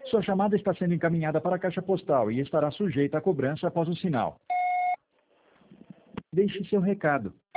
Sua chamada está sendo encaminhada para a caixa postal e estará sujeita a cobrança após o sinal. Deixe seu recado.